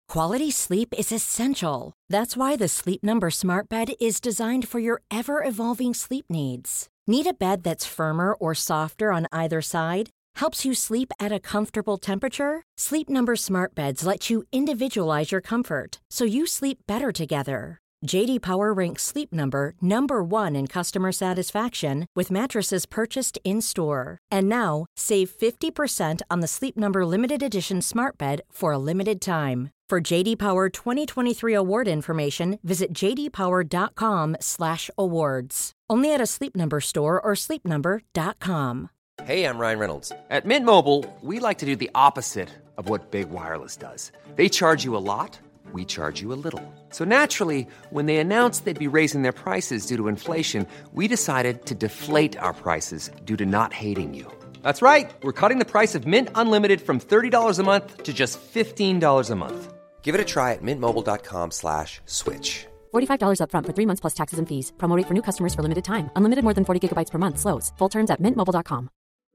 Quality sleep is essential. That's why the Sleep Number Smart Bed is designed for your ever-evolving sleep needs. Need a bed that's firmer or softer on either side? Helps you sleep at a comfortable temperature? Sleep Number Smart Beds let you individualize your comfort, so you sleep better together. J.D. Power ranks Sleep Number number 1 in customer satisfaction with mattresses purchased in-store. And now, save 50% on the Sleep Number Limited Edition Smart Bed for a limited time. For J.D. Power 2023 award information, visit jdpower.com/awards. Only at a Sleep Number store or sleepnumber.com. Hey, I'm Ryan Reynolds. At Mint Mobile, we like to do the opposite of what Big Wireless does. They charge you a lot. We charge you a little. So naturally, when they announced they'd be raising their prices due to inflation, we decided to deflate our prices due to not hating you. That's right. We're cutting the price of Mint Unlimited from $30 a month to just $15 a month. Give it a try at mintmobile.com/switch. $45 up front for 3 months plus taxes and fees. Promo rate for new customers for limited time. Unlimited more than 40 gigabytes per month. Slows full terms at mintmobile.com.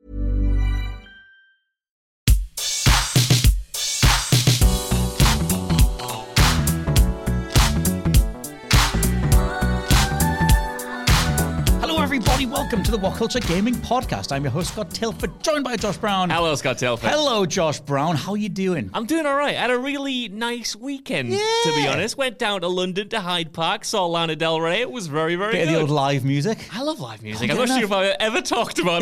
Everybody, welcome to the What Culture Gaming Podcast. I'm your host, Scott Tilford, joined by Josh Brown. Hello, Scott Tilford. Hello, Josh Brown. How are you doing? I'm doing all right. I had a really nice weekend, to be honest. Went down to London to Hyde Park, saw Lana Del Rey. It was very, very good. The old live music. I love live music. I'm not sure if I've ever talked about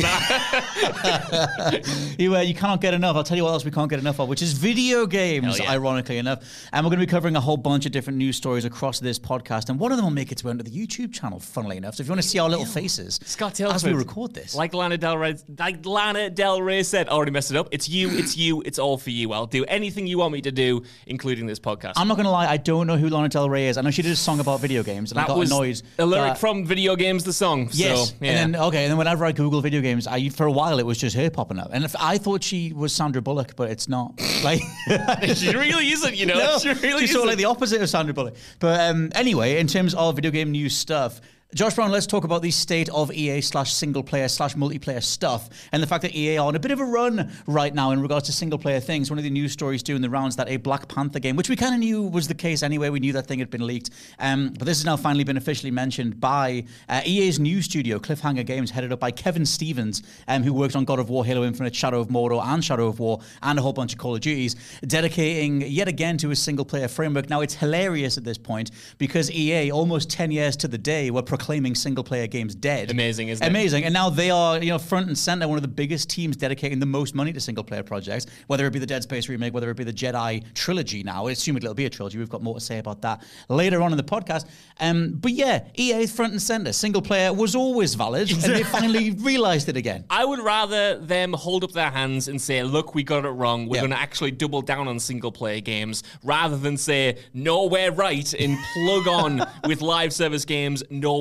that. You cannot get enough. I'll tell you what else we can't get enough of, which is video games, ironically enough. And we're going to be covering a whole bunch of different news stories across this podcast. And one of them will make its way onto the YouTube channel, funnily enough. So if you want to see our little faces, Scott Tilford, as we record this. Like Lana Del Rey said, I already messed it up. It's you, it's all for you. I'll do anything you want me to do, including this podcast. I'm not going to lie, I don't know who Lana Del Rey is. I know she did a song about video games, and I got annoyed. A lyric from Video Games, the song. Yes. So, yeah. And then whenever I Google video games, for a while it was just her popping up. And I thought she was Sandra Bullock, but it's not. Like she really isn't, you know. No, she really she's sort of like the opposite of Sandra Bullock. But anyway, in terms of video game news stuff, Josh Brown, let's talk about the state of EA/single-player/multiplayer stuff and the fact that EA are on a bit of a run right now in regards to single-player things. One of the news stories doing the rounds that a Black Panther game, which we kind of knew was the case anyway, we knew that thing had been leaked, but this has now finally been officially mentioned by EA's new studio, Cliffhanger Games, headed up by Kevin Stevens, who worked on God of War, Halo Infinite, Shadow of Mordor, and Shadow of War, and a whole bunch of Call of Duties, dedicating yet again to a single-player framework. Now, it's hilarious at this point because EA, almost 10 years to the day, were proclaiming single-player games dead. Amazing, isn't it? Amazing. And now they are, front and center, one of the biggest teams dedicating the most money to single-player projects, whether it be the Dead Space remake, whether it be the Jedi trilogy now. I assume it'll be a trilogy. We've got more to say about that later on in the podcast. But yeah, EA front and center. Single-player was always valid, and they finally realized it again. I would rather them hold up their hands and say, look, we got it wrong. We're going to actually double down on single-player games, rather than say, no, we're right, and plug on with live service games no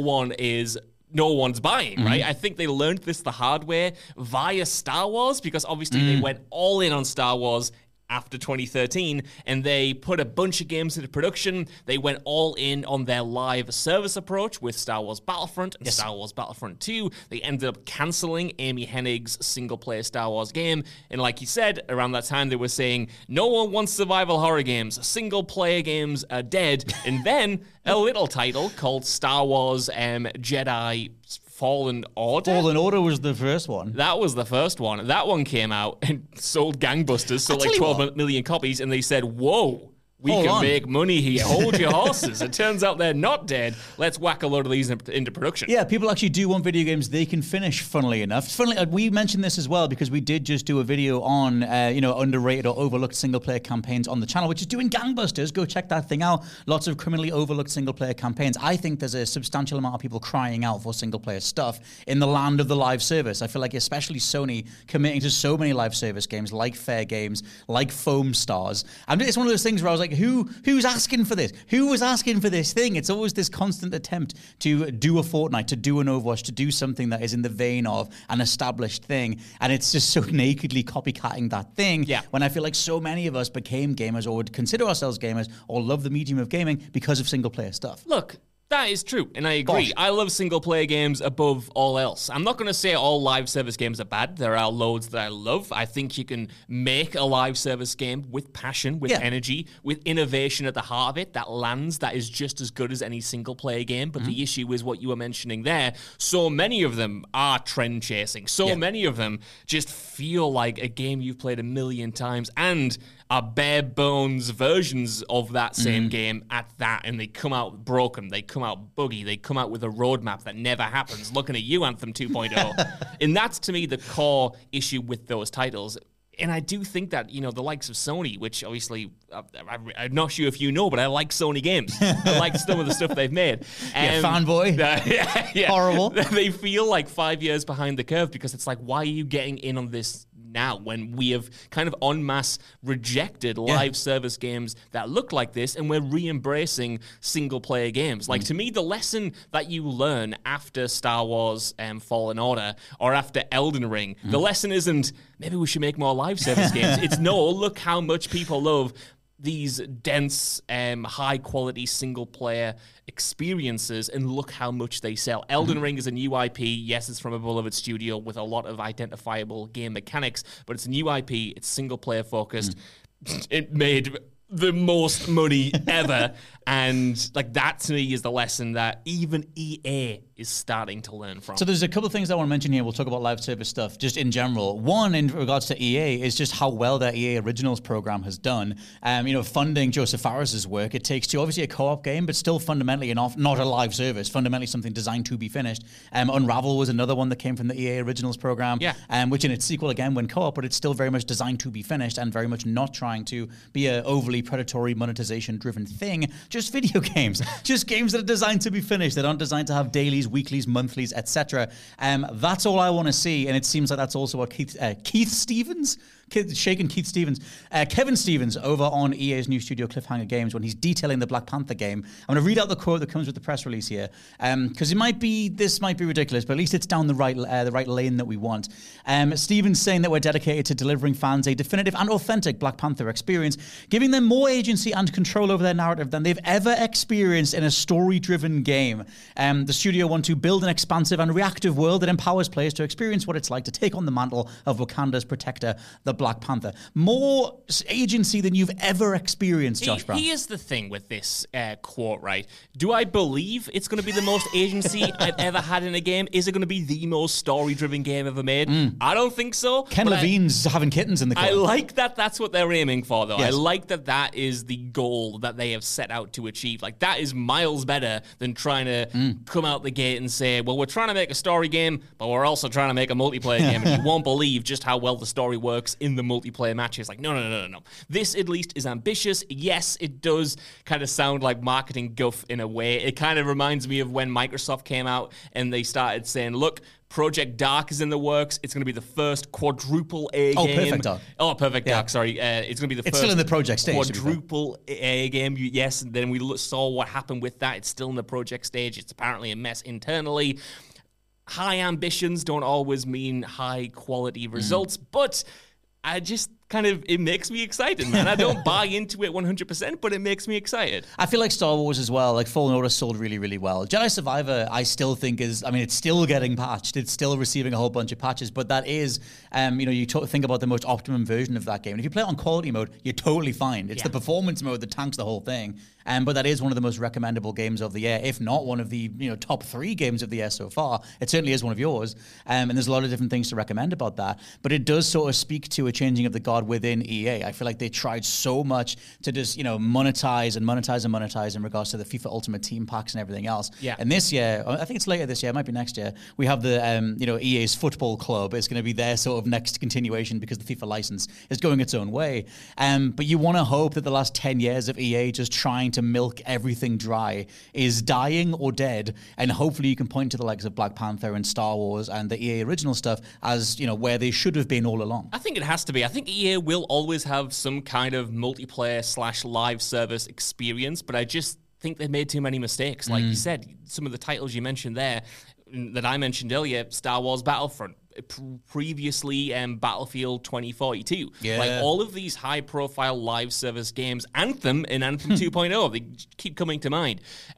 one's buying, right? I think they learned this the hard way via Star Wars, because obviously they went all in on Star Wars after 2013, and they put a bunch of games into production. They went all in on their live service approach with Star Wars Battlefront and Star Wars Battlefront 2. They ended up canceling Amy Hennig's single-player Star Wars game, and like you said, around that time they were saying, no one wants survival horror games. Single-player games are dead. And then a little title called Star Wars Jedi Fallen Order. Fallen Order was the first one. That was the first one. That one came out and sold gangbusters, sold like 12 million copies, and they said, whoa, we can make money here. Hold your horses. It turns out they're not dead. Let's whack a load of these into production. Yeah, people actually do want video games they can finish, funnily enough. We mentioned this as well because we did just do a video on, underrated or overlooked single-player campaigns on the channel, which is doing gangbusters. Go check that thing out. Lots of criminally overlooked single-player campaigns. I think there's a substantial amount of people crying out for single-player stuff in the land of the live service. I feel like especially Sony committing to so many live service games like Fair Games, like Foam Stars. It's one of those things where I was like, who's asking for this? Who was asking for this thing? It's always this constant attempt to do a Fortnite, to do an Overwatch, to do something that is in the vein of an established thing. And it's just so nakedly copycatting that thing. Yeah. When I feel like so many of us became gamers or would consider ourselves gamers or love the medium of gaming because of single player stuff. Look, That is true, and I agree. Bosh. I love single-player games above all else. I'm not going to say all live service games are bad. There are loads that I love. I think you can make a live service game with passion, with energy, with innovation at the heart of it that lands, that is just as good as any single-player game. But the issue is what you were mentioning there. So many of them are trend-chasing. So many of them just feel like a game you've played a million times and are bare bones versions of that same game at that, and they come out broken, they come out buggy, they come out with a roadmap that never happens. Looking at you, Anthem 2.0. And that's, to me, the core issue with those titles. And I do think that, you know, the likes of Sony, which obviously, I'm not sure if you know, but I like Sony games. I like some of the stuff they've made. Fanboy. Horrible. They feel like 5 years behind the curve because it's like, why are you getting in on this now when we have kind of en masse rejected live service games that look like this, and we're re-embracing single-player games? Like, to me, the lesson that you learn after Star Wars Fallen Order or after Elden Ring, the lesson isn't, maybe we should make more live service games. It's, no, look how much people love these dense, high-quality single-player experiences, and look how much they sell. Elden Ring is a new IP. Yes, it's from a beloved studio with a lot of identifiable game mechanics, but it's a new IP. It's single-player focused. It made the most money ever, and like that to me is the lesson that even EA is starting to learn from. So there's a couple of things I want to mention here. We'll talk about live service stuff just in general. One, in regards to EA, is just how well their EA Originals program has done. You know, funding Joseph Fares' work. It Takes Two, obviously a co-op game, but still fundamentally not a live service, fundamentally something designed to be finished. Unravel was another one that came from the EA Originals program, which in its sequel again went co-op, but it's still very much designed to be finished and very much not trying to be a overly predatory monetization-driven thing. Just video games. Just games that are designed to be finished, that aren't designed to have dailies, weeklies, monthlies, etc. That's all I want to see, and it seems like that's also what Keith Stevens Kevin Stevens over on EA's new studio Cliffhanger Games, when he's detailing the Black Panther game. I'm going to read out the quote that comes with the press release here, because this might be ridiculous, but at least it's down the right lane that we want. Stevens saying that we're dedicated to delivering fans a definitive and authentic Black Panther experience, giving them more agency and control over their narrative than they've ever experienced in a story-driven game. The studio want to build an expansive and reactive world that empowers players to experience what it's like to take on the mantle of Wakanda's protector, the Black Panther. More agency than you've ever experienced, Josh Brown. Here's the thing with this quote, right? Do I believe it's going to be the most agency I've ever had in a game? Is it going to be the most story-driven game ever made? I don't think so. Ken Levine's having kittens in the corner. I like that that's what they're aiming for, though. Yes. I like that that is the goal that they have set out to achieve. Like, that is miles better than trying to come out the gate and say, well, we're trying to make a story game, but we're also trying to make a multiplayer game, and you won't believe just how well the story works in the multiplayer matches. Like, no. This, at least, is ambitious. Yes, it does kind of sound like marketing guff in a way. It kind of reminds me of when Microsoft came out and they started saying, look, Project Dark is in the works. It's going to be the first quadruple A game. Perfect Dark. Oh, Perfect Dark, sorry. It's going to be the first still in the project stage, quadruple A game. Yes, and then we saw what happened with that. It's still in the project stage. It's apparently a mess internally. High ambitions don't always mean high quality results, but I just it makes me excited, man. I don't buy into it 100%, but it makes me excited. I feel like Star Wars as well, like Fallen Order sold really, really well. Jedi Survivor, I still think it's still getting patched. It's still receiving a whole bunch of patches, but that is, you think about the most optimum version of that game. And if you play it on quality mode, you're totally fine. It's the performance mode that tanks the whole thing. But that is one of the most recommendable games of the year, if not one of the top 3 games of the year so far. It certainly is one of yours. And there's a lot of different things to recommend about that. But it does sort of speak to a changing of the guard within EA. I feel like they tried so much to just, monetize in regards to the FIFA Ultimate Team packs and everything else. Yeah. And this year, I think it's later this year, it might be next year, we have the, EA's Football Club. It's going to be their sort of next continuation because the FIFA license is going its own way. But you want to hope that the last 10 years of EA just trying to milk everything dry is dying or dead, and hopefully you can point to the likes of Black Panther and Star Wars and the EA original stuff as, where they should have been all along. I think it has to be. I think EA will always have some kind of multiplayer / live service experience, but I just think they made too many mistakes. Like you said, some of the titles you mentioned there, that I mentioned earlier, Star Wars Battlefront, previously Battlefield 2042. Yeah. Like all of these high-profile live service games, Anthem and Anthem 2.0, they keep coming to mind,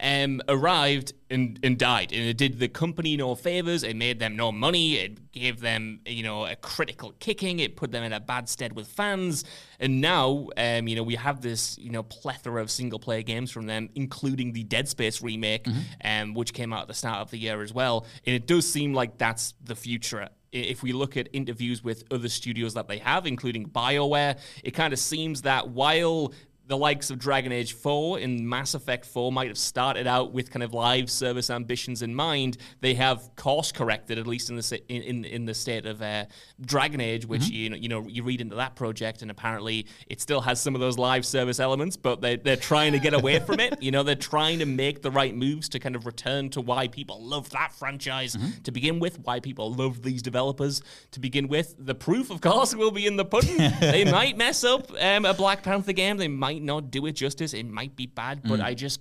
arrived and died. And it did the company no favors. It made them no money. It gave them, a critical kicking. It put them in a bad stead with fans. And now, we have this, plethora of single-player games from them, including the Dead Space remake, which came out at the start of the year as well. And it does seem like that's the future. If we look at interviews with other studios that they have, including BioWare, it kind of seems that while the likes of Dragon Age 4 and Mass Effect 4 might have started out with kind of live service ambitions in mind, they have course corrected, at least in the state of Dragon Age, which you read into that project, and apparently it still has some of those live service elements, but they're trying to get away from it. They're trying to make the right moves to kind of return to why people love that franchise to begin with, why people love these developers to begin with. The proof, of course, will be in the pudding. They might mess up a Black Panther game. They might not do it justice. It might be bad, but I just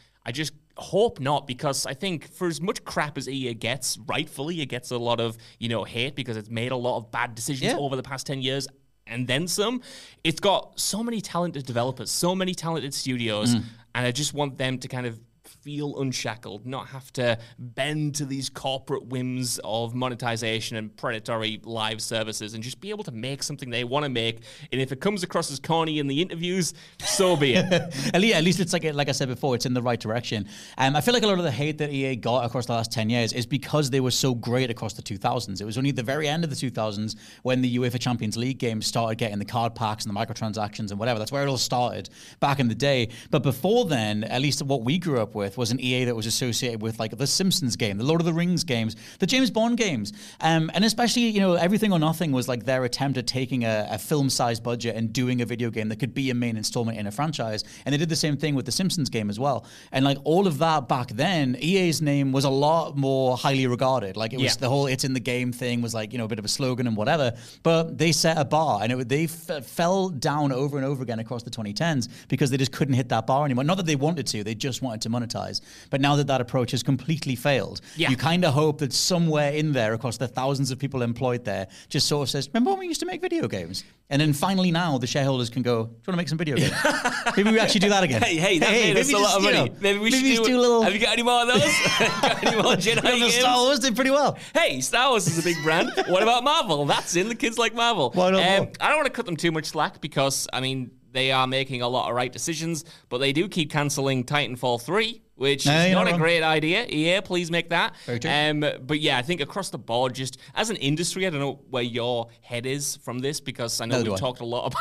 hope not, because I think for as much crap as EA gets, rightfully, it gets a lot of, hate because it's made a lot of bad decisions over the past 10 years and then some. It's got so many talented developers, so many talented studios, and I just want them to kind of feel unshackled, not have to bend to these corporate whims of monetization and predatory live services, and just be able to make something they want to make. And if it comes across as corny in the interviews, so be it. At least it's like I said before, it's in the right direction. I feel like a lot of the hate that EA got across the last 10 years is because they were so great across the 2000s. It was only at the very end of the 2000s when the UEFA Champions League games started getting the card packs and the microtransactions and whatever. That's where it all started back in the day. But before then, at least what we grew up with was an EA that was associated with like the Simpsons game, the Lord of the Rings games, the James Bond games, and especially Everything or Nothing was like their attempt at taking a film-sized budget and doing a video game that could be a main installment in a franchise. And they did the same thing with the Simpsons game as well. And like all of that back then, EA's name was a lot more highly regarded. Like it was the whole "it's in the game" thing was like a bit of a slogan and whatever. But they set a bar, and they fell down over and over again across the 2010s because they just couldn't hit that bar anymore. Not that they wanted to; they just wanted to monetize. But now that approach has completely failed, you kind of hope that somewhere in there, across the thousands of people employed there, just sort of says, remember when we used to make video games? And then finally now the shareholders can go, do you want to make some video games? Maybe we actually do that again. Hey, that made us a lot of money. Maybe we should do a little... Have you got any more of those? Got any more Jedi games? Star Wars did pretty well. Hey, Star Wars is a big brand. What about Marvel? That's in. The kids like Marvel. Why not more? I don't want to cut them too much slack because, they are making a lot of right decisions, but they do keep cancelling Titanfall 3, which is not a great idea. EA, please make that. Very true. But yeah, I think across the board, just as an industry, I don't know where your head is from this, because I know we talked a lot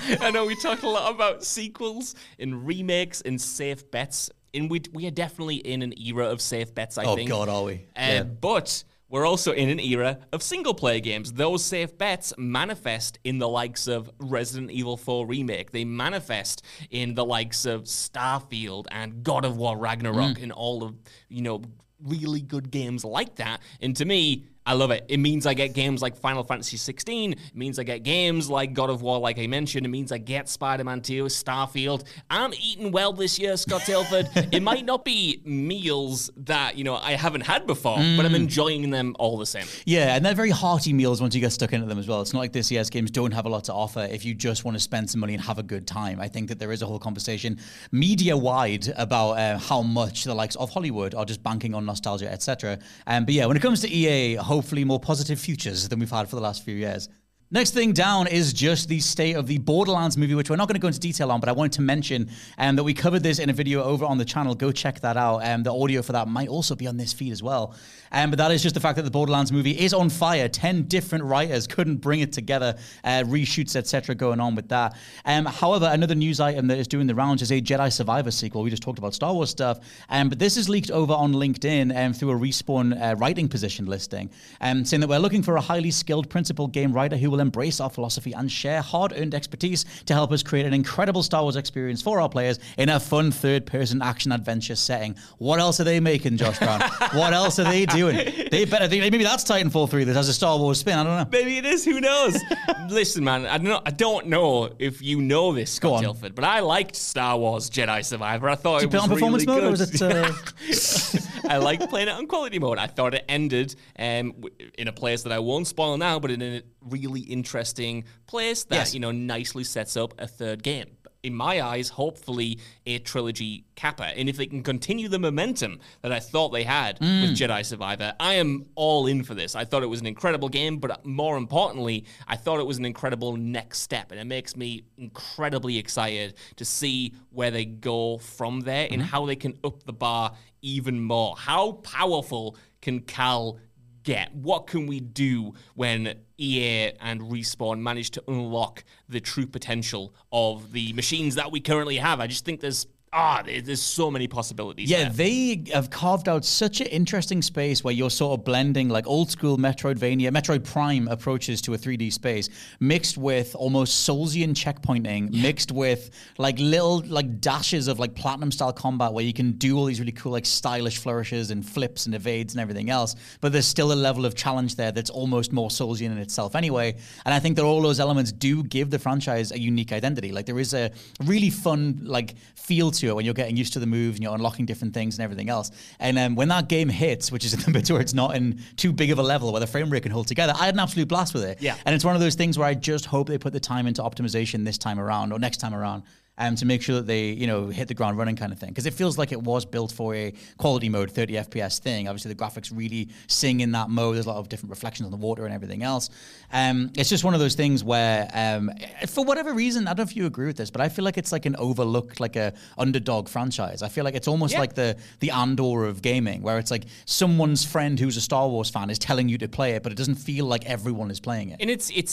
about sequels and remakes and safe bets. And we are definitely in an era of safe bets, I think. Oh God, are we? But we're also in an era of single-player games. Those safe bets manifest in the likes of Resident Evil 4 Remake. They manifest in the likes of Starfield and God of War Ragnarok and all of, really good games like that. And to me, I love it. It means I get games like Final Fantasy 16. It means I get games like God of War, like I mentioned. It means I get Spider-Man 2, Starfield. I'm eating well this year, Scott Tilford. It might not be meals that, I haven't had before, but I'm enjoying them all the same. Yeah, and they're very hearty meals once you get stuck into them as well. It's not like this year's games don't have a lot to offer if you just want to spend some money and have a good time. I think that there is a whole conversation media-wide about how much the likes of Hollywood are just banking on nostalgia, etc. But yeah, when it comes to EA, hopefully more positive futures than we've had for the last few years. Next thing down is just the state of the Borderlands movie, which we're not going to go into detail on, but I wanted to mention that we covered this in a video over on the channel. Go check that out. The audio for that might also be on this feed as well. But that is just the fact that the Borderlands movie is on fire. 10 different writers couldn't bring it together. Reshoots, etc. going on with that. However, another news item that is doing the rounds is a Jedi Survivor sequel. We just talked about Star Wars stuff. But this is leaked over on LinkedIn through a Respawn writing position listing, saying that we're looking for a highly skilled principal game writer who will embrace our philosophy and share hard-earned expertise to help us create an incredible Star Wars experience for our players in a fun third-person action adventure setting. What else are they making, Josh Brown? What else are they doing? They better think maybe that's Titanfall 3 that has a Star Wars spin. I don't know. Maybe it is. Who knows? Listen, man, I don't know if you know this, Scott Tilford, but I liked Star Wars Jedi Survivor. I thought Did it you was play on really performance mode, good. or was it? I liked playing it on quality mode. I thought it ended in a place that I won't spoil now, but in a really interesting place that nicely sets up a third game. In my eyes, hopefully a trilogy capper. And if they can continue the momentum that I thought they had with Jedi Survivor, I am all in for this. I thought it was an incredible game, but more importantly, I thought it was an incredible next step. And it makes me incredibly excited to see where they go from there and how they can up the bar even more. How powerful can Cal get? What can we do when EA and Respawn manage to unlock the true potential of the machines that we currently have? I just think there's so many possibilities. Yeah, there. they have carved out such an interesting space where you're sort of blending like old school Metroidvania, Metroid Prime approaches to a 3D space, mixed with almost Soulsian checkpointing, mixed with like little like dashes of like Platinum style combat where you can do all these really cool like stylish flourishes and flips and evades and everything else. But there's still a level of challenge there that's almost more Soulsian in itself anyway. And I think that all those elements do give the franchise a unique identity. Like there is a really fun like feel to it when you're getting used to the moves and you're unlocking different things and everything else. And when that game hits, which is in the bits where it's not in too big of a level where the frame rate can hold together, I had an absolute blast with it. Yeah. And it's one of those things where I just hope they put the time into optimization this time around or next time around. To make sure that they, hit the ground running kind of thing. Because it feels like it was built for a quality mode, 30 FPS thing. Obviously, the graphics really sing in that mode. There's a lot of different reflections on the water and everything else. It's just one of those things where, for whatever reason, I don't know if you agree with this, but I feel like it's like an overlooked, like a underdog franchise. I feel like it's almost like the Andor of gaming, where it's like someone's friend who's a Star Wars fan is telling you to play it, but it doesn't feel like everyone is playing it. And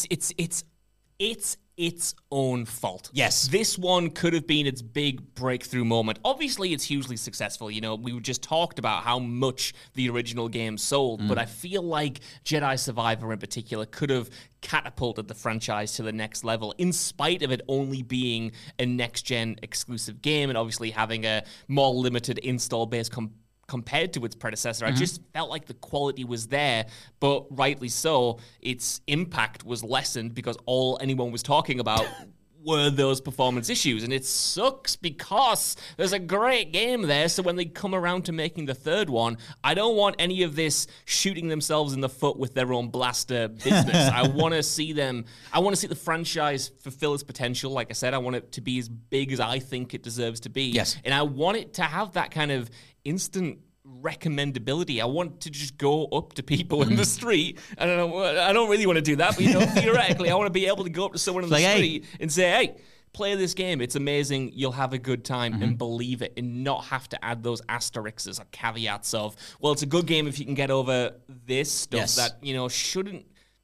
it's its own fault. Yes. This one could have been its big breakthrough moment. Obviously, it's hugely successful. We just talked about how much the original game sold, but I feel like Jedi Survivor in particular could have catapulted the franchise to the next level in spite of it only being a next-gen exclusive game and obviously having a more limited install base compared to its predecessor. I just felt like the quality was there, but rightly so, its impact was lessened because all anyone was talking about were those performance issues. And it sucks because there's a great game there, so when they come around to making the third one, I don't want any of this shooting themselves in the foot with their own blaster business. I want to see the franchise fulfill its potential. Like I said, I want it to be as big as I think it deserves to be. Yes. And I want it to have that kind of instant recommendability. I want to just go up to people in the street. I don't really want to do that, but theoretically, I want to be able to go up to someone in the street and say, hey, play this game. It's amazing. You'll have a good time and believe it and not have to add those asterisks or caveats of, well, it's a good game if you can get over this stuff that, shouldn't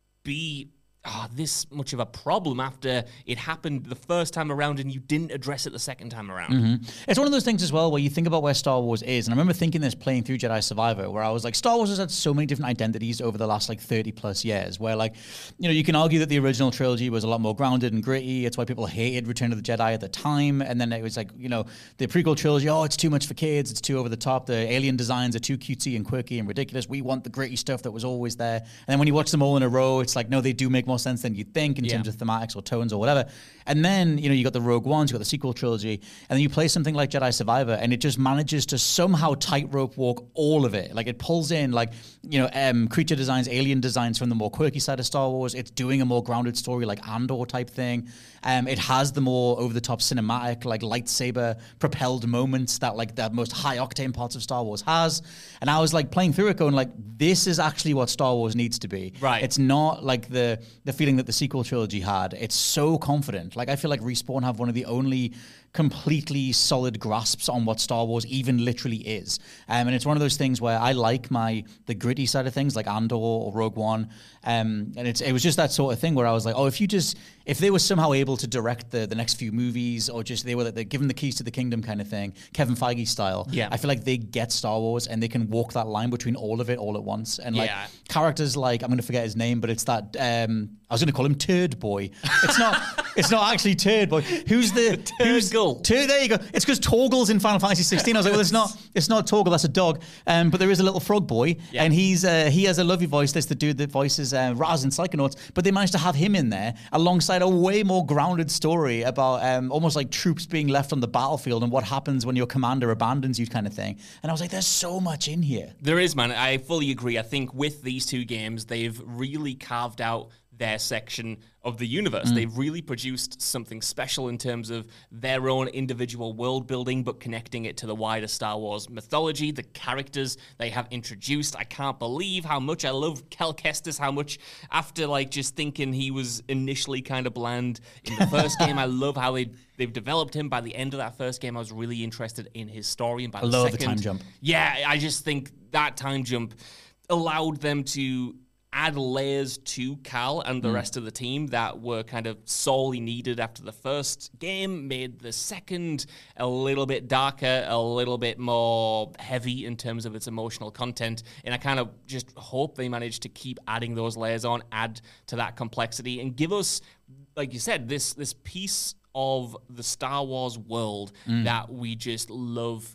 be this much of a problem after it happened the first time around and you didn't address it the second time around. It's one of those things as well where you think about where Star Wars is, and I remember thinking this playing through Jedi Survivor, where I was like, Star Wars has had so many different identities over the last 30 plus years, where you can argue that the original trilogy was a lot more grounded and gritty. It's why people hated Return of the Jedi at the time, and then it was the prequel trilogy, it's too much for kids, it's too over the top, the alien designs are too cutesy and quirky and ridiculous, we want the gritty stuff that was always there. And then when you watch them all in a row, it's like, no, they do make more sense than you'd think in terms of thematics or tones or whatever. And then, you got the Rogue Ones, you got the sequel trilogy, and then you play something like Jedi Survivor, and it just manages to somehow tightrope walk all of it. Like, it pulls in, creature designs, alien designs from the more quirky side of Star Wars. It's doing a more grounded story, like Andor type thing. It has the more over-the-top cinematic, lightsaber-propelled moments that most high-octane parts of Star Wars has. And I was, playing through it going, this is actually what Star Wars needs to be. Right. It's not like the feeling that the sequel trilogy had. It's so confident. I feel like Respawn have one of the only completely solid grasps on what Star Wars even literally is. And it's one of those things where I like the gritty side of things, like Andor or Rogue One. And it was just that sort of thing where I was like, if they were somehow able to direct the next few movies, or just they're given the keys to the kingdom kind of thing, Kevin Feige style, I feel like they get Star Wars and they can walk that line between all of it all at once. And characters I'm going to forget his name, but it's that, was going to call him Turd Boy. It's not. It's not actually Turd Boy. Who's Turgle? There you go. It's because Torgal's in Final Fantasy 16. I was like, well, it's not Torgal. That's a dog. But there is a little frog boy, and he has a lovely voice. That's the dude that voices Raz in Psychonauts. But they managed to have him in there alongside a way more grounded story about almost like troops being left on the battlefield and what happens when your commander abandons you, kind of thing. And I was like, there's so much in here. There is, man. I fully agree. I think with these two games, they've really carved out their section of the universe. They've really produced something special in terms of their own individual world building, but connecting it to the wider Star Wars mythology, the characters they have introduced. I can't believe how much I love Cal Kestis, how much after like just thinking he was initially kind of bland in the first game, I love how they've developed him. By the end of that first game, I was really interested in his story. And by the second, the time jump. Yeah, I just think that time jump allowed them to add layers to Cal and the rest of the team that were kind of solely needed after the first game, made the second a little bit darker, a little bit more heavy in terms of its emotional content. And I kind of just hope they manage to keep adding those layers on, add to that complexity, and give us, like you said, this piece of the Star Wars world that we just love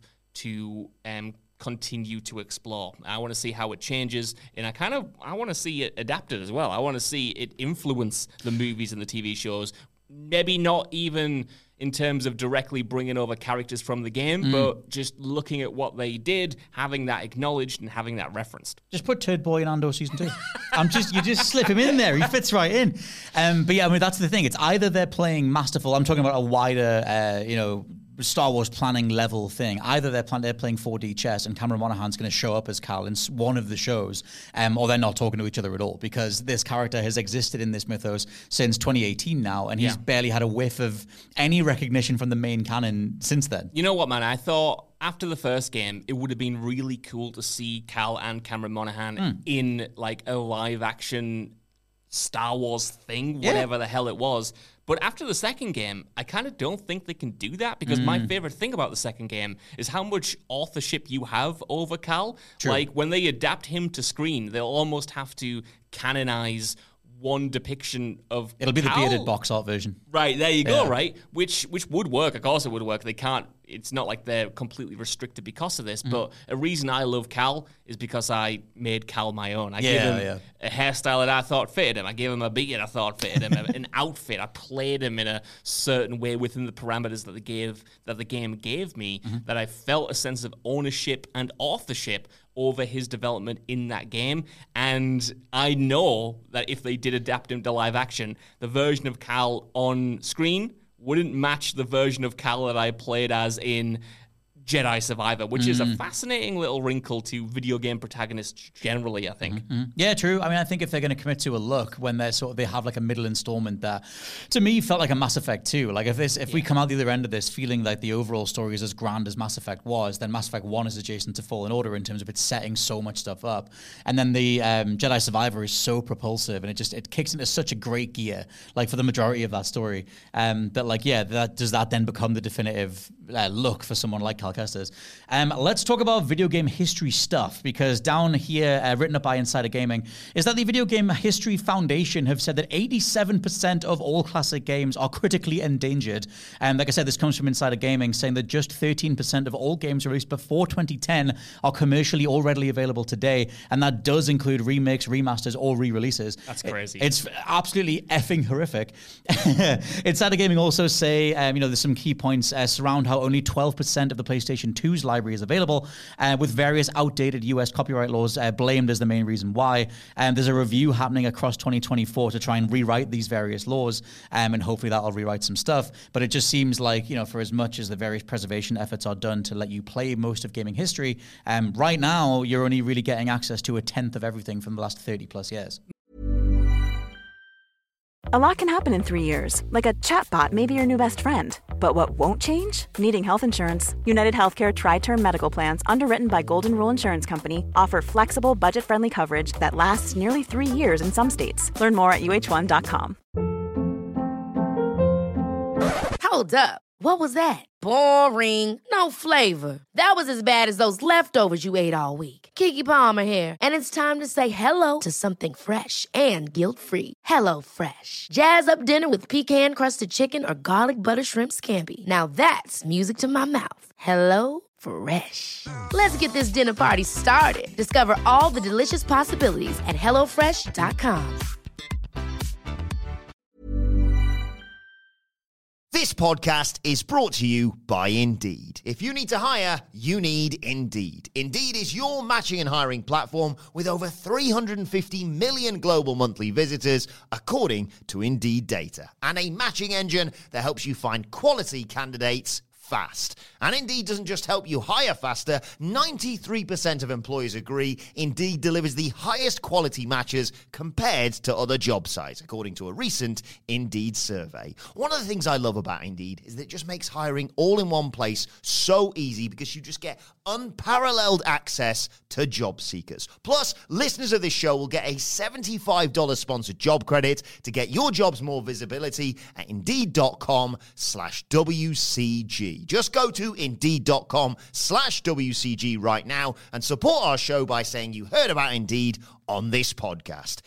to continue to explore. I want to see how it changes, and I want to see it adapted as well. I want to see it influence the movies and the TV shows. Maybe not even in terms of directly bringing over characters from the game, but just looking at what they did, having that acknowledged and having that referenced. Just put Turd Boy in Andor Season 2. You just slip him in there. He fits right in. But yeah, I mean, that's the thing. It's either they're playing masterful. I'm talking about a wider, Star Wars planning level thing. Either they're playing 4D chess and Cameron Monaghan's going to show up as Cal in one of the shows, or they're not talking to each other at all, because this character has existed in this mythos since 2018 now, and he's barely had a whiff of any recognition from the main canon since then. You know what, man? I thought after the first game, it would have been really cool to see Cal and Cameron Monaghan in like a live action Star Wars thing, whatever the hell it was. But after the second game, I kind of don't think they can do that, because my favorite thing about the second game is how much authorship you have over Cal. True. Like, when they adapt him to screen, they'll almost have to canonize one depiction of It'll be Cal. The bearded box art version. Right, there you go, right? Which would work. Of course it would work. They can't, it's not like they're completely restricted because of this, but a reason I love Cal is because I made Cal my own. I gave him a hairstyle that I thought fitted him. I gave him a beard I thought fitted him, an outfit. I played him in a certain way within the parameters that the game gave me, that I felt a sense of ownership and authorship over his development in that game. And I know that if they did adapt him to live action, the version of Cal on screen wouldn't match the version of Cal that I played as in Jedi Survivor, which is a fascinating little wrinkle to video game protagonists generally, I think. Yeah, true. I mean, I think if they're going to commit to a look when they have like a middle installment that, to me, felt like a Mass Effect 2. Like if we come out the other end of this feeling like the overall story is as grand as Mass Effect was, then Mass Effect 1 is adjacent to Fallen Order in terms of its setting so much stuff up. And then the Jedi Survivor is so propulsive, and it kicks into such a great gear, like for the majority of that story. Does that then become the definitive look for someone like Cal Kestis? Let's talk about video game history stuff, because down here, written up by Insider Gaming, is that the Video Game History Foundation have said that 87% of all classic games are critically endangered. And like I said, this comes from Insider Gaming, saying that just 13% of all games released before 2010 are commercially or readily available today. And that does include remakes, remasters, or re-releases. That's crazy. It's absolutely effing horrific. Insider Gaming also say, there's some key points surround how only 12% of the PlayStation 2's library is available, with various outdated US copyright laws blamed as the main reason why. There's a review happening across 2024 to try and rewrite these various laws, and hopefully that'll rewrite some stuff. But it just seems like, for as much as the various preservation efforts are done to let you play most of gaming history, right now you're only really getting access to a tenth of everything from the last 30 plus years. A lot can happen in 3 years, like a chatbot may be your new best friend. But what won't change? Needing health insurance. United Healthcare Tri-Term Medical Plans, underwritten by Golden Rule Insurance Company, offer flexible, budget-friendly coverage that lasts nearly 3 years in some states. Learn more at uh1.com. Hold up. What was that? Boring. No flavor. That was as bad as those leftovers you ate all week. Keke Palmer here, and it's time to say hello to something fresh and guilt-free. Hello Fresh. Jazz up dinner with pecan-crusted chicken or garlic butter shrimp scampi. Now that's music to my mouth. Hello Fresh. Let's get this dinner party started. Discover all the delicious possibilities at hellofresh.com. This podcast is brought to you by Indeed. If you need to hire, you need Indeed. Indeed is your matching and hiring platform with over 350 million global monthly visitors, according to Indeed data, and a matching engine that helps you find quality candidates fast. And Indeed doesn't just help you hire faster. 93% of employers agree Indeed delivers the highest quality matches compared to other job sites, according to a recent Indeed survey. One of the things I love about Indeed is that it just makes hiring all in one place so easy because you just get unparalleled access to job seekers. Plus, listeners of this show will get a $75 sponsored job credit to get your jobs more visibility at Indeed.com/WCG. Just go to Indeed.com/WCG right now and support our show by saying you heard about Indeed on this podcast.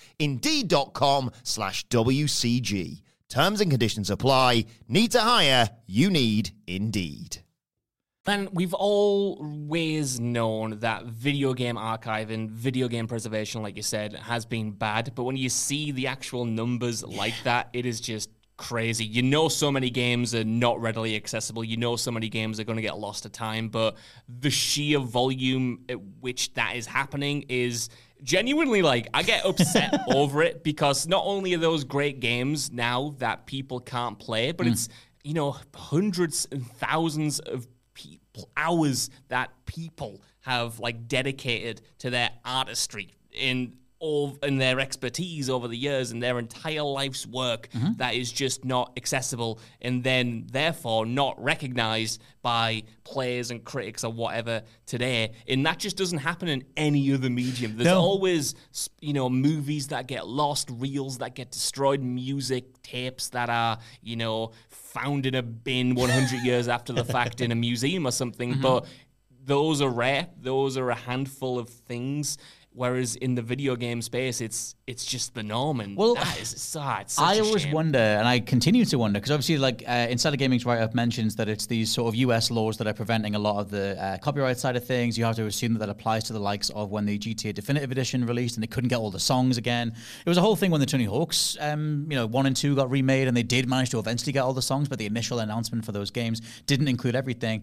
Indeed.com/WCG. Terms and conditions apply. Need to hire? You need Indeed. And we've always known that video game archiving, video game preservation, like you said, has been bad. But when you see the actual numbers like that, it is just crazy. You know, so many games are not readily accessible. You know, so many games are going to get lost to time. But the sheer volume at which that is happening is genuinely, like, I get upset over it because not only are those great games now that people can't play, but it's, you know, hundreds and thousands of hours that people have like dedicated to their artistry in their expertise over the years and their entire life's work that is just not accessible and then therefore not recognized by players and critics or whatever today. And that just doesn't happen in any other medium. There's always, you know, movies that get lost, reels that get destroyed, music, tapes that are, you know, found in a bin 100 years after the fact in a museum or something. But those are rare. Those are a handful of things. Whereas in the video game space, it's just the norm, and that is it's I always wonder, and I continue to wonder, because obviously, like Insider Gaming's write-up mentions that it's these sort of US laws that are preventing a lot of the copyright side of things. You have to assume that applies to the likes of when the GTA Definitive Edition released, and they couldn't get all the songs again. It was a whole thing when the Tony Hawk's, 1 and 2 got remade, and they did manage to eventually get all the songs, but the initial announcement for those games didn't include everything.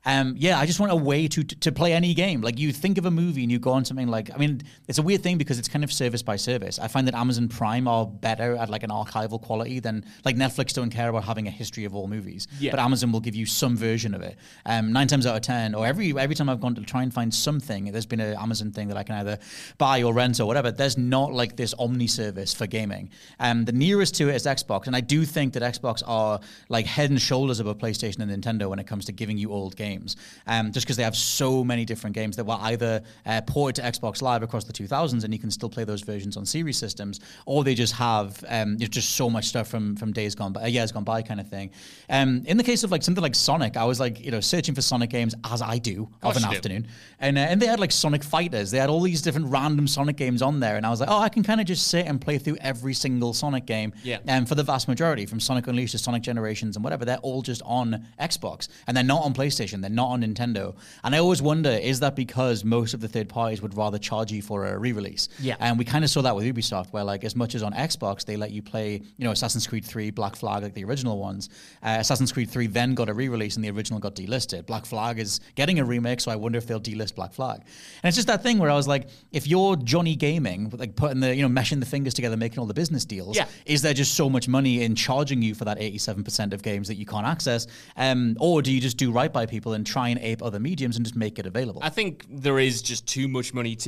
I just want a way to play any game. Like, you think of a movie and you go on something like, I mean, it's a weird thing because it's kind of service by service. I find that Amazon Prime are better at like an archival quality than, like, Netflix don't care about having a history of all movies, but Amazon will give you some version of it. 9 times out of 10, or every time I've gone to try and find something, there's been an Amazon thing that I can either buy or rent or whatever. There's not like this omni service for gaming. The nearest to it is Xbox, and I do think that Xbox are like head and shoulders above PlayStation and Nintendo when it comes to giving you old games. Just because they have so many different games that were either ported to Xbox Live across the 2000s and you can still play those versions on series systems, or they just have just so much stuff from years gone by kind of thing. In the case of like something like Sonic, I was like, searching for Sonic games as I do of an afternoon, and they had like Sonic Fighters. They had all these different random Sonic games on there, and I was like, I can kind of just sit and play through every single Sonic game. For the vast majority, from Sonic Unleashed to Sonic Generations and whatever, they're all just on Xbox, and they're not on PlayStation. They're not on Nintendo. And I always wonder, is that because most of the third parties would rather charge you for a re-release? And we kind of saw that with Ubisoft, where like as much as on Xbox they let you play, Assassin's Creed 3, Black Flag, like the original ones. Assassin's Creed 3 then got a re-release and the original got delisted. Black Flag is getting a remake, so I wonder if they'll delist Black Flag. And it's just that thing where I was like, if you're Johnny Gaming, like putting the, meshing the fingers together, making all the business deals, is there just so much money in charging you for that 87% of games that you can't access? Or do you just do right by people and try and ape other mediums and just make it available? I think there is just too much money to be made.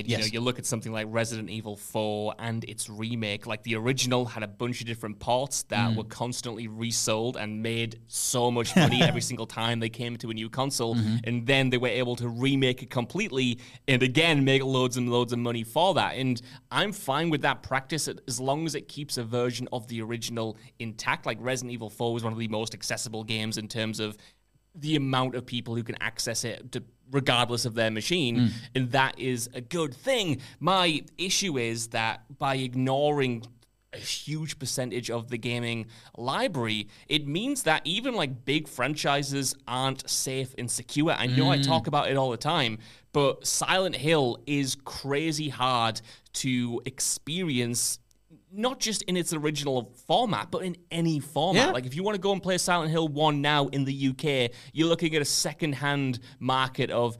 You know, you look at something like Resident Evil 4 and its remake. Like, the original had a bunch of different parts that were constantly resold and made so much money every single time they came to a new console. And then they were able to remake it completely and again make loads and loads of money for that. And I'm fine with that practice as long as it keeps a version of the original intact. Like, Resident Evil 4 was one of the most accessible games in terms of the amount of people who can access it regardless of their machine, and that is a good thing. My issue is that by ignoring a huge percentage of the gaming library, it means that even like big franchises aren't safe and secure. I know I talk about it all the time, but Silent Hill is crazy hard to experience, not just in its original format, but in any format. Yeah. Like, if you want to go and play Silent Hill 1 now in the UK, you're looking at a second-hand market of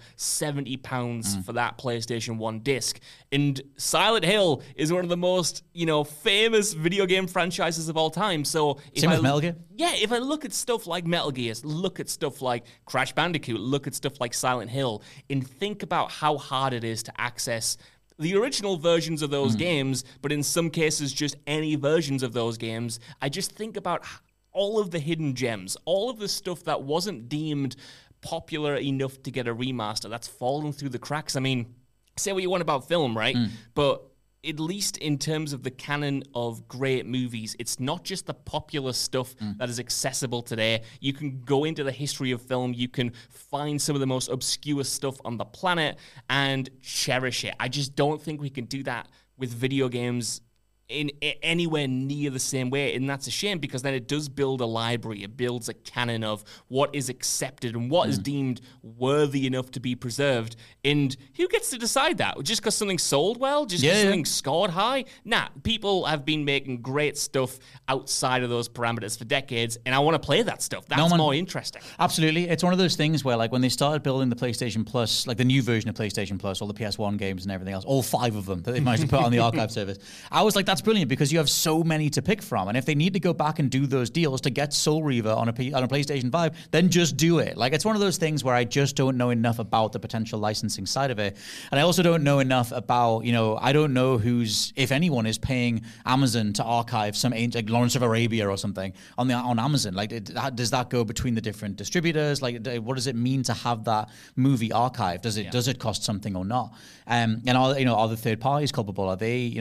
£70 for that PlayStation 1 disc. And Silent Hill is one of the most, famous video game franchises of all time. So Same with Metal Gear? Yeah, if I look at stuff like Metal Gear, look at stuff like Crash Bandicoot, look at stuff like Silent Hill, and think about how hard it is to access the original versions of those games, but in some cases just any versions of those games. I just think about all of the hidden gems, all of the stuff that wasn't deemed popular enough to get a remaster that's fallen through the cracks. I mean, say what you want about film, right? But at least in terms of the canon of great movies, it's not just the popular stuff that is accessible today. You can go into the history of film, you can find some of the most obscure stuff on the planet and cherish it. I just don't think we can do that with video games in anywhere near the same way, and that's a shame, because then it does build a library. It builds a canon of what is accepted and what is deemed worthy enough to be preserved. And who gets to decide that? Just because something sold well? Just because something scored high? Nah, people have been making great stuff outside of those parameters for decades, and I want to play that stuff. That's more interesting. Absolutely. It's one of those things where, like, when they started building the PlayStation Plus, like the new version of PlayStation Plus, all the PS1 games and everything else, all 5 of them that they managed to put on the archive service, I was like, that's brilliant, because you have so many to pick from. And if they need to go back and do those deals to get Soul Reaver on a PlayStation 5, then just do it. Like, it's one of those things where I just don't know enough about the potential licensing side of it. And I also don't know enough about, I don't know who's, if anyone, is paying Amazon to archive some ancient, like Lawrence of Arabia or something on Amazon. Like, does that go between the different distributors? Like, what does it mean to have that movie archived? Does it cost something or not? And are the third parties culpable? Are they,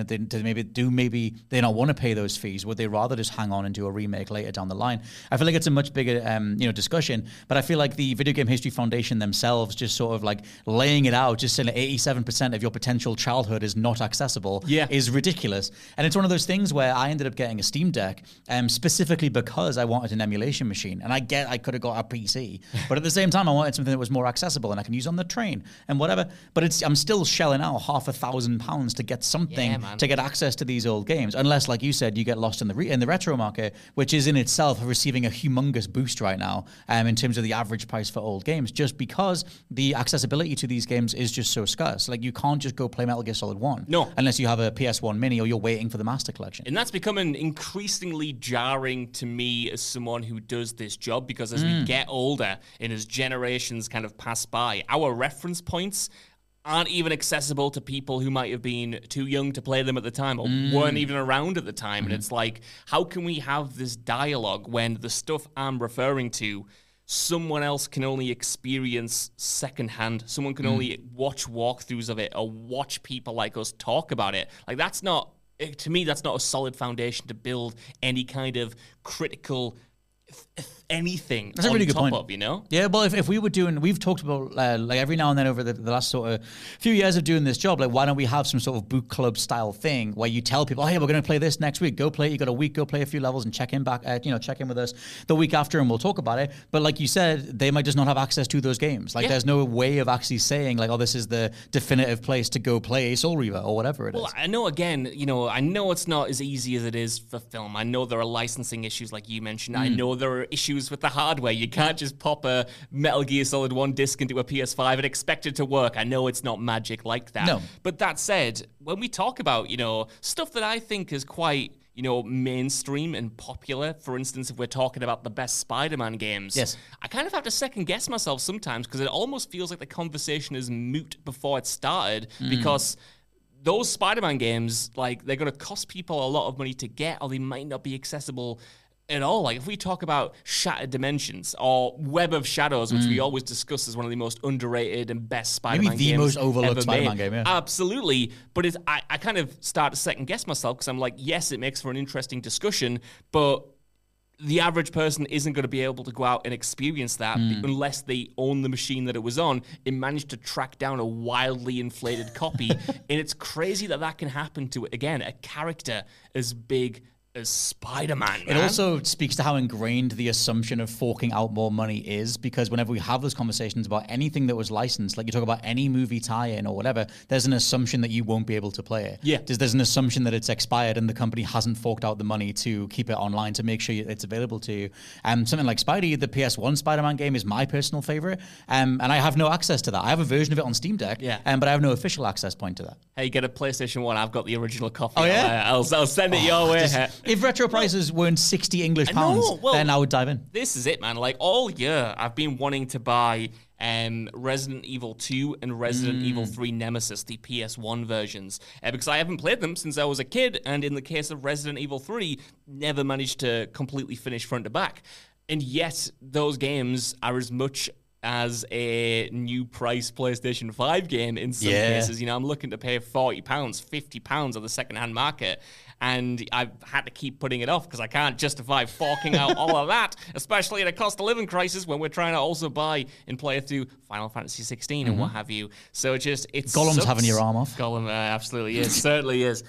do maybe they not want to pay those fees? Would they rather just hang on and do a remake later down the line? I feel like it's a much bigger, discussion. But I feel like the Video Game History Foundation themselves just sort of like laying it out, just saying that 87% of your potential childhood is not accessible, is ridiculous. And it's one of those things where I ended up getting a Steam Deck specifically because I wanted an emulation machine. And I could have got a PC, but at the same time, I wanted something that was more accessible and I can use on the train and whatever. But I'm still shelling out £1,000 to get something to get access to these old games. Unless, like you said, you get lost in the retro market, which is in itself receiving a humongous boost right now in terms of the average price for old games, just because the accessibility to these games is just so scarce. Like, you can't just go play Metal Gear Solid 1 unless you have a PS1 Mini or you're waiting for the Master Collection. And that's becoming increasingly jarring to me as someone who does this job, because as we get older and as generations kind of pass by, our reference points aren't even accessible to people who might have been too young to play them at the time or weren't even around at the time. And it's like, how can we have this dialogue when the stuff I'm referring to, someone else can only experience secondhand? Someone can only watch walkthroughs of it or watch people like us talk about it. Like, that's not, to me, that's not a solid foundation to build any kind of critical anything. That's a really good point. Yeah, well, if we were doing, we've talked about like every now and then over the last sort of few years of doing this job, like, why don't we have some sort of boot club style thing where you tell people, hey, we're going to play this next week, go play it. You got a week, go play a few levels and check in with us the week after and we'll talk about it. But like you said, they might just not have access to those games. Like, there's no way of actually saying like, oh, this is the definitive place to go play Soul Reaver or whatever it is. Well, I know, again, I know it's not as easy as it is for film. I know there are licensing issues like you mentioned. I know there are issues with the hardware. You can't just pop a Metal Gear Solid 1 disc into a PS5 and expect it to work. I know it's not magic like that. No. But that said, when we talk about, stuff that I think is quite, mainstream and popular, for instance, if we're talking about the best Spider-Man games, I kind of have to second guess myself sometimes, because it almost feels like the conversation is moot before it started, because those Spider-Man games, like, they're going to cost people a lot of money to get, or they might not be accessible at all. Like, if we talk about Shattered Dimensions or Web of Shadows, which we always discuss as one of the most underrated and best Spider-Man games, maybe the most overlooked ever Spider-Man made. game, yeah. Absolutely. But I kind of start to second guess myself, because I'm like, yes, it makes for an interesting discussion, but the average person isn't going to be able to go out and experience that unless they own the machine that it was on and manage to track down a wildly inflated copy. And it's crazy that can happen to, again, a character as big as Spider-Man, man. It also speaks to how ingrained the assumption of forking out more money is, because whenever we have those conversations about anything that was licensed, like you talk about any movie tie-in or whatever, there's an assumption that you won't be able to play it. Yeah. There's an assumption that it's expired and the company hasn't forked out the money to keep it online to make sure it's available to you. Something like Spidey, the PS1 Spider-Man game, is my personal favorite, and I have no access to that. I have a version of it on Steam Deck, but I have no official access point to that. Hey, you get a PlayStation 1, I've got the original copy. Oh, yeah? I'll send it your way. If retro prices weren't 60 English pounds, then I would dive in. This is it, man. Like, all year, I've been wanting to buy Resident Evil 2 and Resident Evil 3 Nemesis, the PS1 versions, because I haven't played them since I was a kid, and in the case of Resident Evil 3, never managed to completely finish front to back. And yet, those games are as much as a new price PlayStation 5 game in some cases. You know, I'm looking to pay £40, £50 on the secondhand market, and I've had to keep putting it off because I can't justify forking out all of that, especially in a cost of living crisis when we're trying to also buy and play through Final Fantasy 16 and what have you. So it's Gollum's sucks. having your arm off. Gollum absolutely is, certainly is.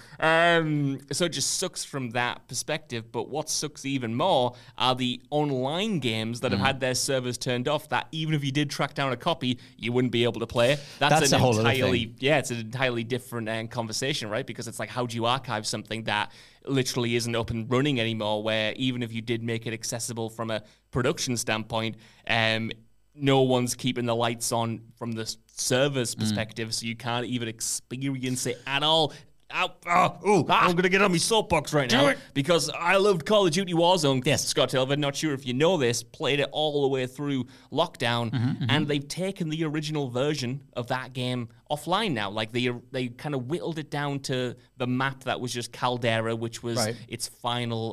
So it just sucks from that perspective. But what sucks even more are the online games that have had their servers turned off, that even if you did track down a copy, you wouldn't be able to play it. That's a whole other thing. Yeah, it's an entirely different conversation, right? Because it's like, how do you archive something that literally isn't up and running anymore, where even if you did make it accessible from a production standpoint, no one's keeping the lights on from the server's perspective, so you can't even experience it at all. I'm going to get on my soapbox right now because I loved Call of Duty Warzone. Yes. Scott Tilver, not sure if you know this, played it all the way through lockdown, and they've taken the original version of that game offline now. Like, they kind of whittled it down to the map that was just Caldera, which was its final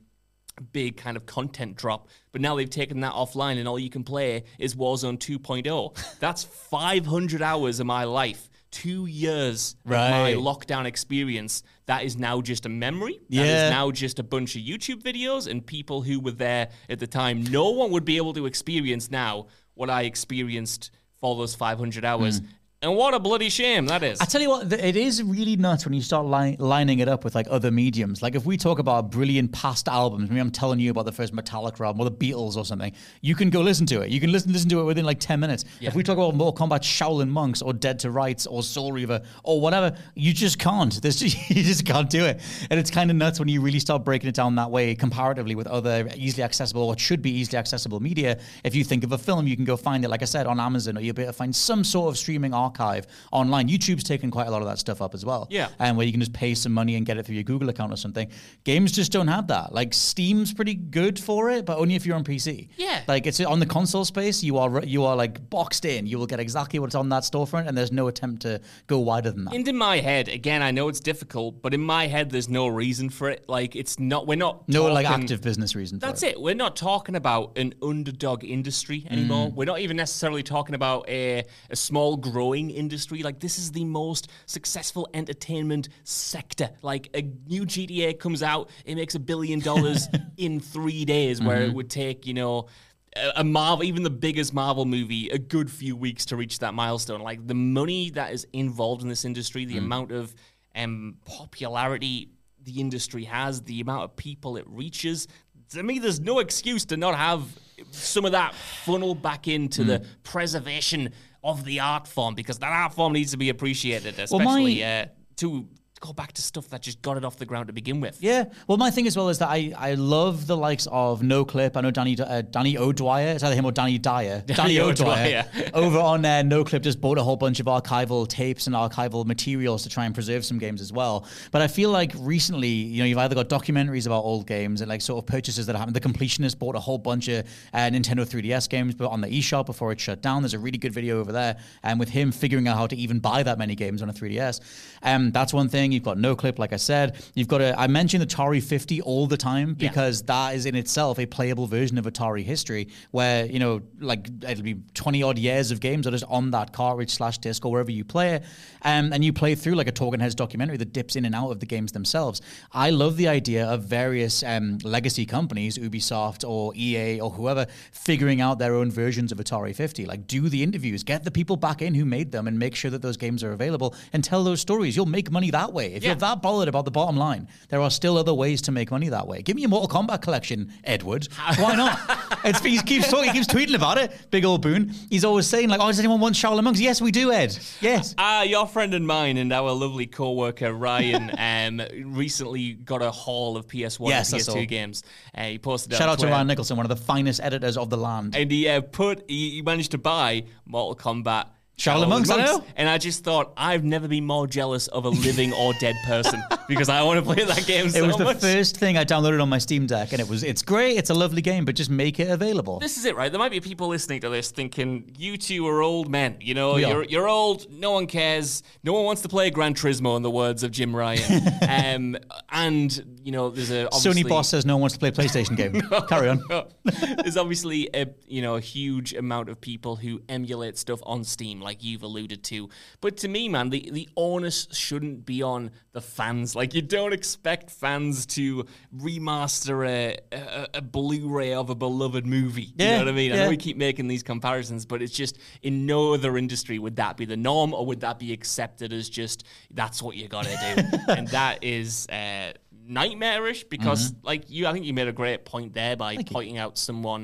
big kind of content drop. But now they've taken that offline, and all you can play is Warzone 2.0. That's 500 hours of my life. 2 years of my lockdown experience, that is now just a memory. That is now just a bunch of YouTube videos and people who were there at the time. No one would be able to experience now what I experienced for those 500 hours. And what a bloody shame that is. I tell you what, it is really nuts when you start lining it up with like other mediums. Like if we talk about brilliant past albums, maybe I'm telling you about the first Metallica album or the Beatles or something, you can go listen to it. You can listen to it within like 10 minutes. Yeah. If we talk about Mortal Kombat Shaolin Monks or Dead to Rights or Soul Reaver or whatever, you just can't. You just can't do it. And it's kind of nuts when you really start breaking it down that way comparatively with other easily accessible, what should be easily accessible media. If you think of a film, you can go find it, like I said, on Amazon, or you'll be able to find some sort of streaming archive online. YouTube's taken quite a lot of that stuff up as well. Yeah. And where you can just pay some money and get it through your Google account or something. Games just don't have that. Like Steam's pretty good for it, but only if you're on PC. Yeah. Like it's on the console space, you are like boxed in. You will get exactly what's on that storefront, and there's no attempt to go wider than that. And in my head, again, I know it's difficult, but in my head, there's no reason for it. Like we're not like active business reason for it. That's it. We're not talking about an underdog industry anymore. We're not even necessarily talking about a small growing industry. Like, this is the most successful entertainment sector. Like, a new GTA comes out, it makes $1 billion in 3 days, where it would take, a Marvel, even the biggest Marvel movie, a good few weeks to reach that milestone. Like, the money that is involved in this industry, the amount of popularity the industry has, the amount of people it reaches, to me, there's no excuse to not have some of that funnel back into the preservation of the art form, because that art form needs to be appreciated, especially to go back to stuff that just got it off the ground to begin with. Yeah. Well, my thing as well is that I love the likes of NoClip. I know Danny O'Dwyer. It's either him or Danny Dyer. Danny O'Dwyer. Over on NoClip just bought a whole bunch of archival tapes and archival materials to try and preserve some games as well. But I feel like recently, you've either got documentaries about old games and like sort of purchases that happen. The Completionist bought a whole bunch of Nintendo 3DS games, but on the eShop before it shut down. There's a really good video over there, and with him figuring out how to even buy that many games on a 3DS. That's one thing. You've got NoClip, like I said. You've got I mention Atari 50 all the time because that is in itself a playable version of Atari history, where like it'll be 20 odd years of games that is on that cartridge / disc or wherever you play it, and you play through like a Talking Heads documentary that dips in and out of the games themselves. I love the idea of various legacy companies, Ubisoft or EA or whoever, figuring out their own versions of Atari 50. Like, do the interviews, get the people back in who made them, and make sure that those games are available, and tell those stories. You'll make money that way. If you're that bothered about the bottom line, there are still other ways to make money that way. Give me a Mortal Kombat collection, Edward. Why not? He keeps tweeting about it. Big old Boone. He's always saying like, does anyone want Shaolin Monks? Yes, we do, Ed. Yes. Your friend and mine and our lovely co-worker Ryan recently got a haul of PS1 and PS2 games. He posted Shout out to Ryan Nicholson, one of the finest editors of the land. And he managed to buy Mortal Kombat Shaolin Monks, I know. And I just thought, I've never been more jealous of a living or dead person because I want to play that game so much. It was the first thing I downloaded on my Steam Deck, and it's great. It's a lovely game, but just make it available. This is it, right? There might be people listening to this thinking, you two are old men. You're old. No one cares. No one wants to play Gran Turismo, in the words of Jim Ryan. There's a Sony boss says no one wants to play a PlayStation game. Carry on. There's obviously a huge amount of people who emulate stuff on Steam, like you've alluded to. But to me, man, the onus shouldn't be on the fans. Like, you don't expect fans to remaster a Blu-ray of a beloved movie. You know what I mean? I know we keep making these comparisons, but it's just, in no other industry would that be the norm, or would that be accepted as just, that's what you gotta do. And that is nightmarish because, I think you made a great point there by pointing out someone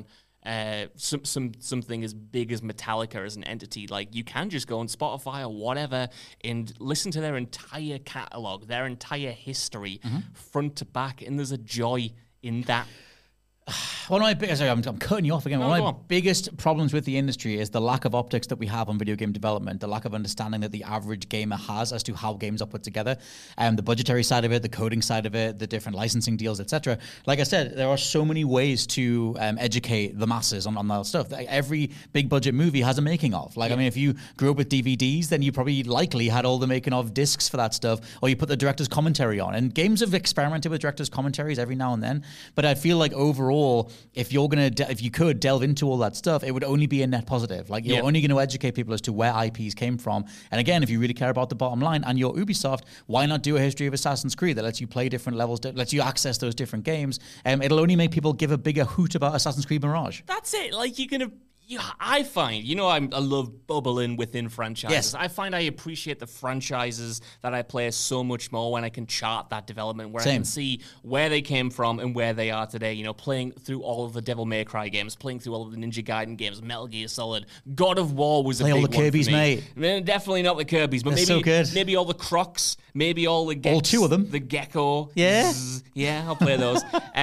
something as big as Metallica as an entity. Like, you can just go on Spotify or whatever and listen to their entire catalog, their entire history, front to back, and there's a joy in that. One of my biggest, I'm cutting you off again. One of my biggest problems with the industry is the lack of optics that we have on video game development, the lack of understanding that the average gamer has as to how games are put together, the budgetary side of it, the coding side of it, the different licensing deals, etc. Like I said, there are so many ways to educate the masses on that stuff. Every big budget movie has a making of. Like, I mean, if you grew up with DVDs, then you probably likely had all the making of discs for that stuff, or you put the director's commentary on. And games have experimented with director's commentaries every now and then, but I feel like overall, if you could delve into all that stuff, it would only be a net positive. Like, you're only going to educate people as to where IPs came from. And again, if you really care about the bottom line and you're Ubisoft, why not do a history of Assassin's Creed that lets you play different levels, that lets you access those different games? It'll only make people give a bigger hoot about Assassin's Creed Mirage. That's it. Like, you're going to... I find, I love bubbling within franchises. Yes. I find I appreciate the franchises that I play so much more when I can chart that development, where I can see where they came from and where they are today. Playing through all of the Devil May Cry games, playing through all of the Ninja Gaiden games, Metal Gear Solid, God of War was a big one for me. Play all the Kirby's, mate. Definitely not the Kirby's, but maybe all the Crocs, maybe all the Gex, all two of them. The Gecko. Yeah. Yeah, I'll play those.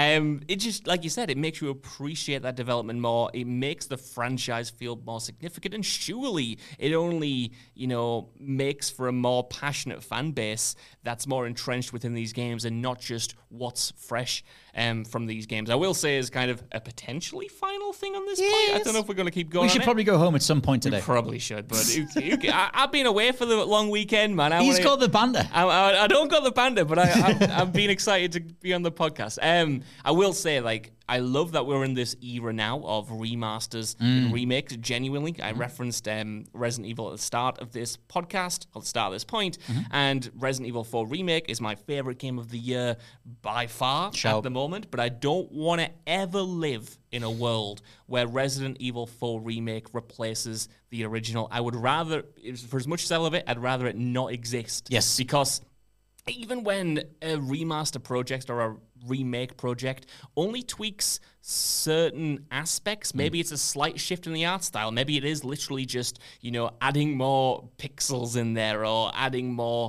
It just, like you said, it makes you appreciate that development more. It makes the franchise feel more significant, and surely it only makes for a more passionate fan base that's more entrenched within these games and not just what's fresh from these games. I will say, as kind of a potentially final thing on this point, I don't know if we're going to keep going. We should probably go home at some point today. We probably should, but I've been away for the long weekend, man. He's got the banter. I don't got the banter, but I've been excited to be on the podcast. I will say, like, I love that we're in this era now of remasters and remakes. Genuinely, I referenced Resident Evil at the start of this podcast, at the start of this point, and Resident Evil 4 Remake is my favorite game of the year by far at the moment, but I don't want to ever live in a world where Resident Evil 4 Remake replaces the original. I would rather, for as much as I love it, I'd rather it not exist. Yes. Because even when a remaster project or a remake project only tweaks certain aspects. Maybe it's a slight shift in the art style. Maybe it is literally just, adding more pixels in there or adding more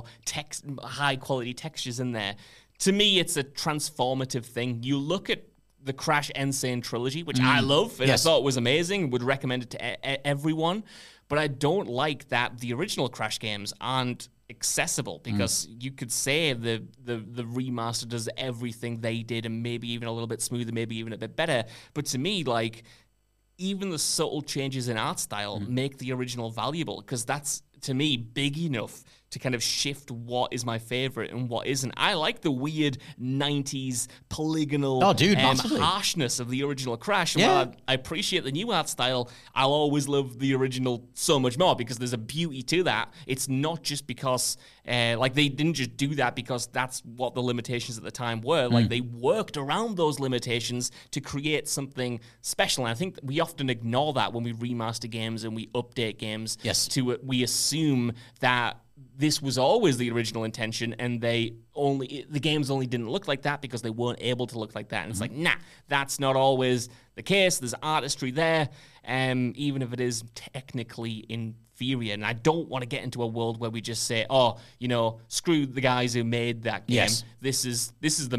high quality textures in there. To me, it's a transformative thing. You look at the Crash N. Sane trilogy, which I love, and I thought was amazing, would recommend it to everyone, but I don't like that the original Crash games aren't accessible, because you could say the remaster does everything they did and maybe even a little bit smoother, maybe even a bit better, but to me, like, even the subtle changes in art style make the original valuable, because that's, to me, big enough to kind of shift what is my favorite and what isn't. I like the weird 90s polygonal harshness of the original Crash. And while I appreciate the new art style, I'll always love the original so much more, because there's a beauty to that. It's not just because, they didn't just do that because that's what the limitations at the time were. Like, they worked around those limitations to create something special. And I think we often ignore that when we remaster games and we update games. Yes. We assume that this was always the original intention, and the games only didn't look like that because they weren't able to look like that. And it's like, nah, that's not always the case. There's artistry there, even if it is technically inferior. And I don't want to get into a world where we just say, screw the guys who made that game. Yes. This is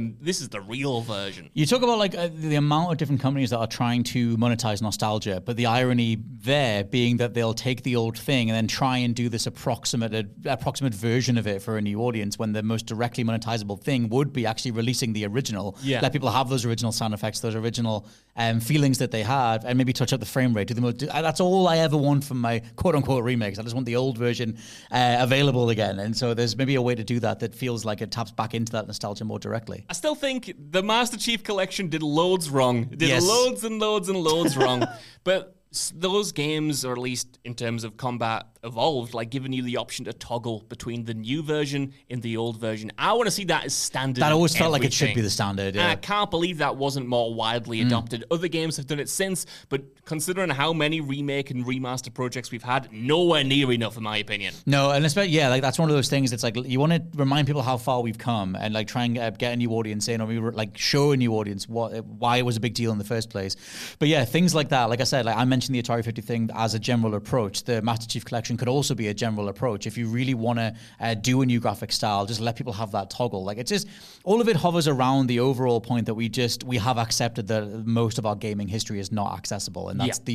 the real version. You talk about the amount of different companies that are trying to monetize nostalgia, but the irony there being that they'll take the old thing and then try and do this approximate version of it for a new audience, when the most directly monetizable thing would be actually releasing the original. Yeah. Let people have those original sound effects, those original feelings that they had, and maybe touch up the frame rate. That's all I ever want from my quote-unquote remakes. I just want the old version available again. And so there's maybe a way to do that feels like it taps back into that nostalgia more directly. I still think the Master Chief Collection did loads wrong. Loads and loads and loads wrong. But those games, or at least in terms of combat, evolved, like giving you the option to toggle between the new version and the old version. I want to see that as standard. That always felt like it should be the standard. Yeah. And I can't believe that wasn't more widely adopted. Other games have done it since, but considering how many remake and remaster projects we've had, nowhere near enough, in my opinion. No, and especially, that's one of those things. It's like, you want to remind people how far we've come, and like try and get a new audience in, or maybe like show a new audience why it was a big deal in the first place. But yeah, things like that. Like I said, I mentioned the Atari 50 thing as a general approach. The Master Chief Collection could also be a general approach. If you really want to do a new graphic style, just let people have that toggle. Like, it's just, all of it hovers around the overall point that we have accepted that most of our gaming history is not accessible, and that's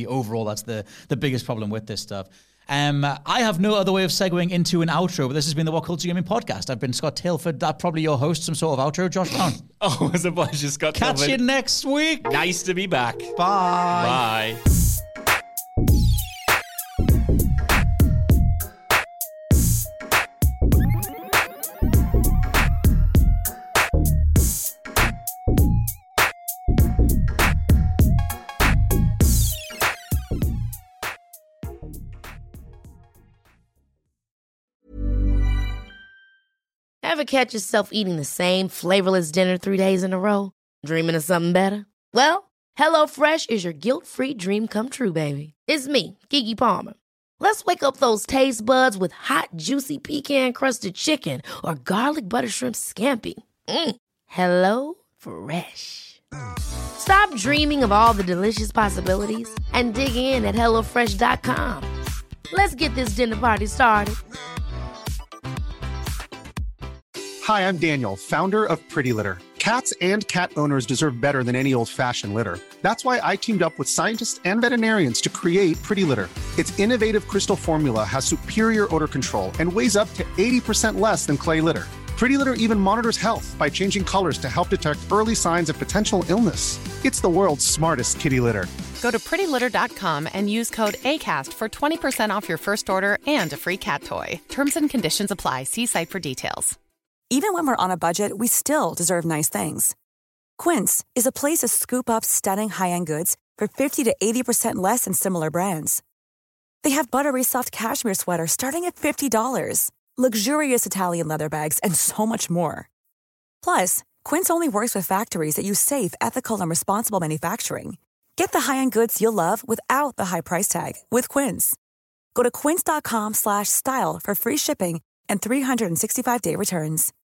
the biggest problem with this stuff. I have no other way of segueing into an outro, but this has been the What Culture Gaming Podcast. I've been Scott Tailford. That's probably your host, some sort of outro, Josh Brown. Oh, it was a pleasure, Scott. Catch you next week. Nice to be back. Bye. Bye. Ever catch yourself eating the same flavorless dinner 3 days in a row? Dreaming of something better? Well, HelloFresh is your guilt-free dream come true, baby. It's me, Keke Palmer. Let's wake up those taste buds with hot, juicy pecan-crusted chicken or garlic butter shrimp scampi. Hello Fresh. Stop dreaming of all the delicious possibilities and dig in at HelloFresh.com. Let's get this dinner party started. Hi, I'm Daniel, founder of Pretty Litter. Cats and cat owners deserve better than any old-fashioned litter. That's why I teamed up with scientists and veterinarians to create Pretty Litter. Its innovative crystal formula has superior odor control and weighs up to 80% less than clay litter. Pretty Litter even monitors health by changing colors to help detect early signs of potential illness. It's the world's smartest kitty litter. Go to prettylitter.com and use code ACAST for 20% off your first order and a free cat toy. Terms and conditions apply. See site for details. Even when we're on a budget, we still deserve nice things. Quince is a place to scoop up stunning high-end goods for 50 to 80% less than similar brands. They have buttery soft cashmere sweaters starting at $50, luxurious Italian leather bags, and so much more. Plus, Quince only works with factories that use safe, ethical, and responsible manufacturing. Get the high-end goods you'll love without the high price tag with Quince. Go to quince.com/style for free shipping and 365-day returns.